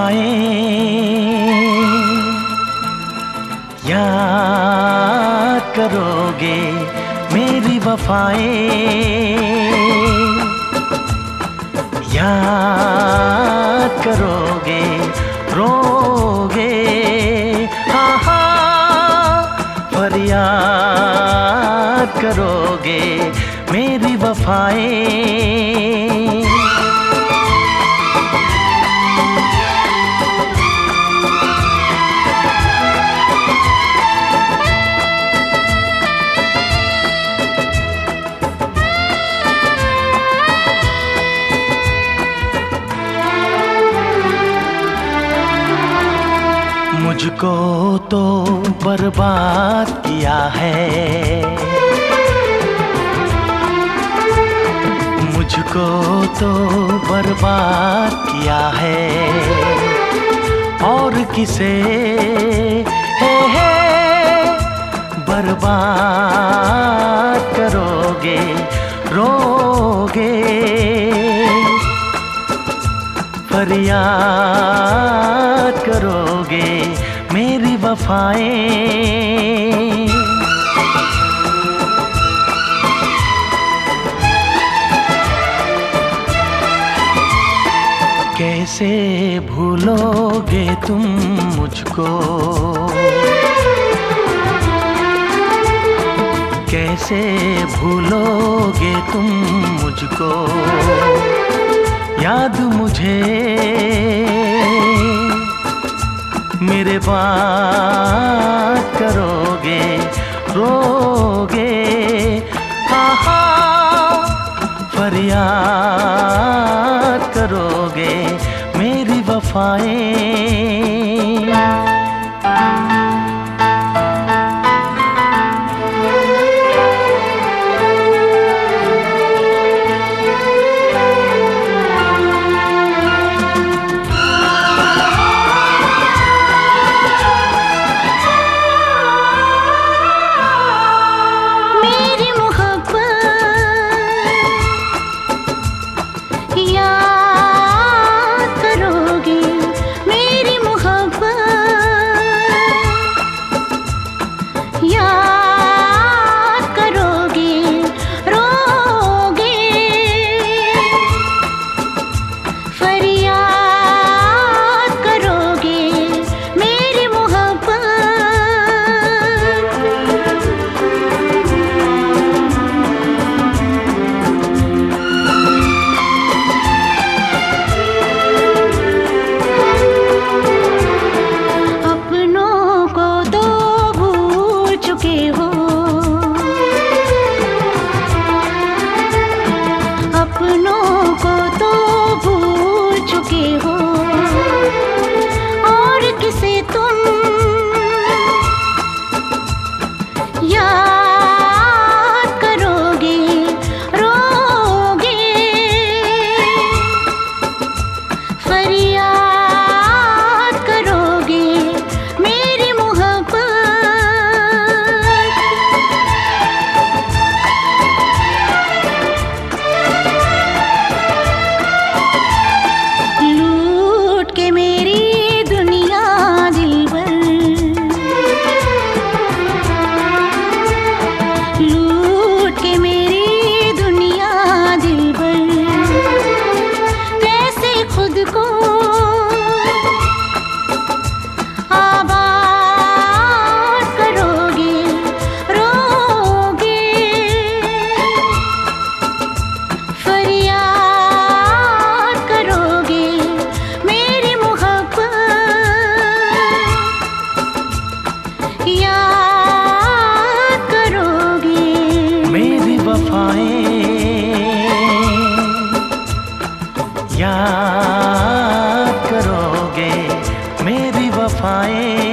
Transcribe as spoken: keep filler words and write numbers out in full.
वफाएं याद करोगे, मेरी वफाएं याद करोगे, रोगे हाँ हाँ फरियाद करोगे, मेरी वफाएं। मुझको तो बर्बाद किया है, मुझको तो बर्बाद किया है, और किसे है, है बर्बाद करोगे, रोगे फरियाद करोगे, मेरी वफाएं। कैसे भूलोगे तुम मुझको, कैसे भूलोगे तुम मुझको, याद मुझे मेरे बात करोगे, रोगे हाँ हाँ फरियाद करोगे, मेरी वफाएं। याद करोगे, मेरी वफाएं।